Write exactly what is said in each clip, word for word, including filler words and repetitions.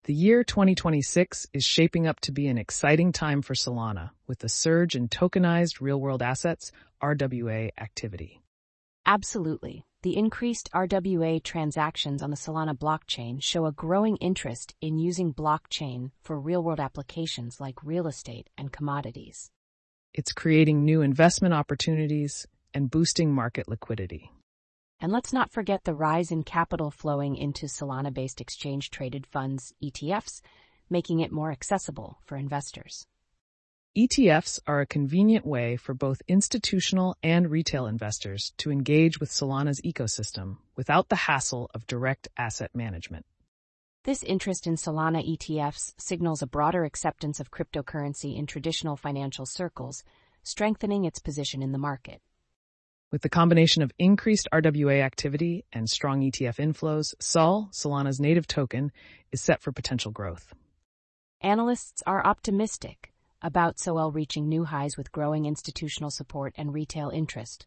The year twenty twenty-six is shaping up to be an exciting time for Solana, with the surge in tokenized real-world assets, R W A, activity. Absolutely. The increased R W A transactions on the Solana blockchain show a growing interest in using blockchain for real-world applications like real estate and commodities. It's creating new investment opportunities and boosting market liquidity. And let's not forget the rise in capital flowing into Solana-based exchange-traded funds, E T Fs, making it more accessible for investors. E T Fs are a convenient way for both institutional and retail investors to engage with Solana's ecosystem without the hassle of direct asset management. This interest in Solana E T Fs signals a broader acceptance of cryptocurrency in traditional financial circles, strengthening its position in the market. With the combination of increased R W A activity and strong E T F inflows, S O L, Solana's native token, is set for potential growth. Analysts are optimistic about S O L reaching new highs with growing institutional support and retail interest.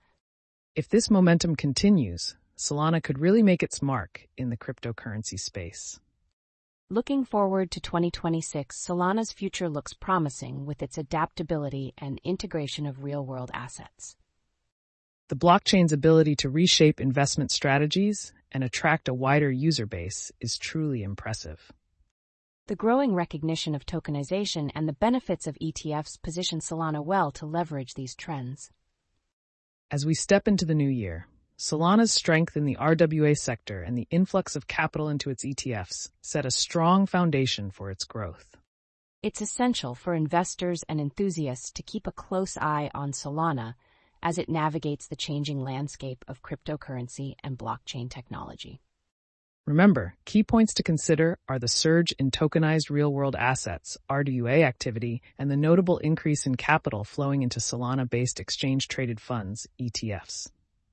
If this momentum continues, Solana could really make its mark in the cryptocurrency space. Looking forward to twenty twenty-six, Solana's future looks promising with its adaptability and integration of real-world assets. The blockchain's ability to reshape investment strategies and attract a wider user base is truly impressive. The growing recognition of tokenization and the benefits of E T Fs position Solana well to leverage these trends. As we step into the new year, Solana's strength in the R W A sector and the influx of capital into its E T Fs set a strong foundation for its growth. It's essential for investors and enthusiasts to keep a close eye on Solana as it navigates the changing landscape of cryptocurrency and blockchain technology. Remember, key points to consider are the surge in tokenized real-world assets, R W A activity, and the notable increase in capital flowing into Solana-based exchange-traded funds, E T Fs.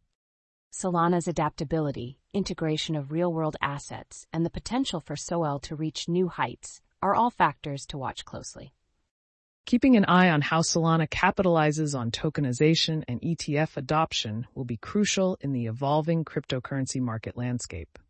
Solana's adaptability, integration of real-world assets, and the potential for S O L to reach new heights are all factors to watch closely. Keeping an eye on how Solana capitalizes on tokenization and E T F adoption will be crucial in the evolving cryptocurrency market landscape.